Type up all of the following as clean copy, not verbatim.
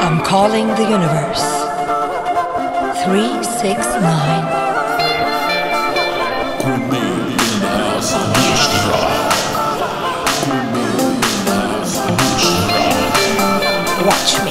I'm calling the universe. 369. Watch me.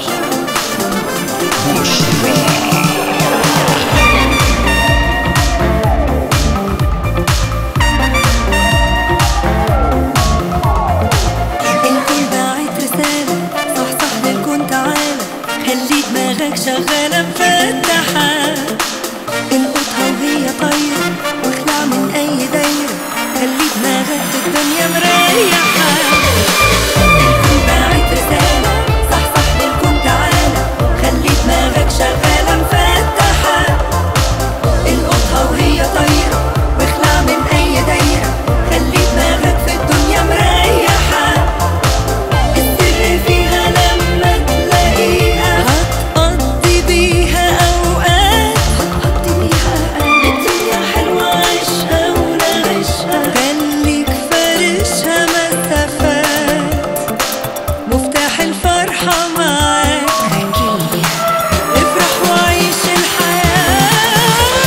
خلي دماغك شغالة مفتحة، القطها وهي طايرة واخلع من أي دايرة، خلي دماغك في الدنيا مريحة. الكون باعت رسالة صح للكون تعالى، خلي دماغك شغالة مفتحة، القطها وهي طايرة واخلع من أي دايرة، خلي دماغك في الدنيا مريحة. السر فيها لما تلاقيها هتقضي بيها أوقات، الدنيا حلوة عيشها ونعيشها، خليك فارشها مسافات، مفتاح الفرحة معاك، افرح وعيش الحياة.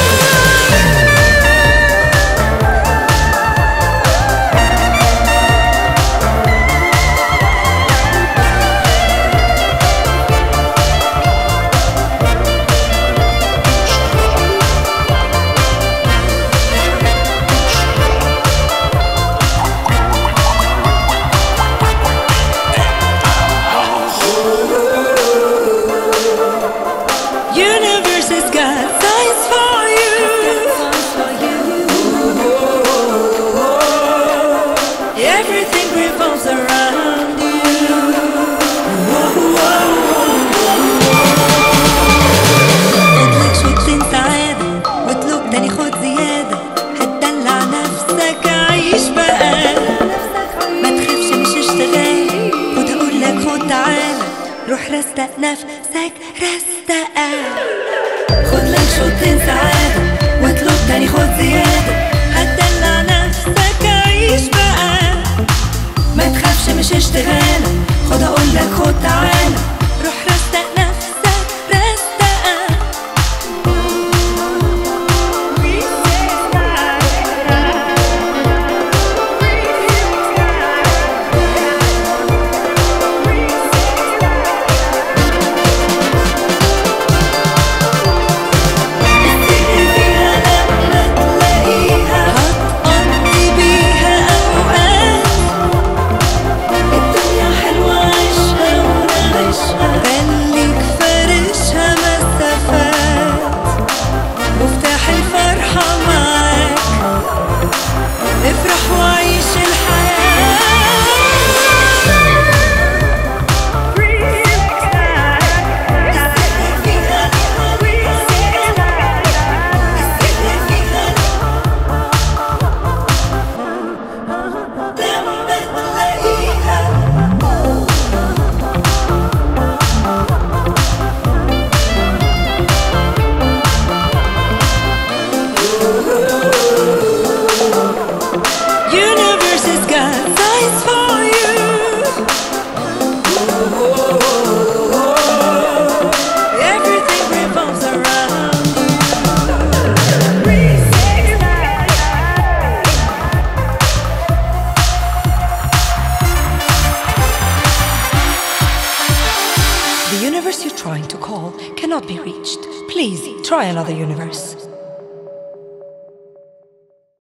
Universe has got signs for you. Everything revolves around you. خدلك شوطين سعادة واطلب تاني خد زيادة، هتدلع نفسك عيش بقى، ما تخافش مش اشتغال، خد هقولك خد تعالى، روح رستق نفسك رستقة. خدلك شوطين سعادة واطلب تاني خد زيادة، هتدلع نفسك عيش بقى، ما تخافش مش اشتغالة، خد هقولك خد تعالى، روح رستق نفسك رستقة. خليك فارشها مسافات، مفتاح الفرحة معاك، افرح وعيش الحياة. Universe has got signs for you. Everything revolves around you. The universe you're trying to call cannot be reached. Please try another universe.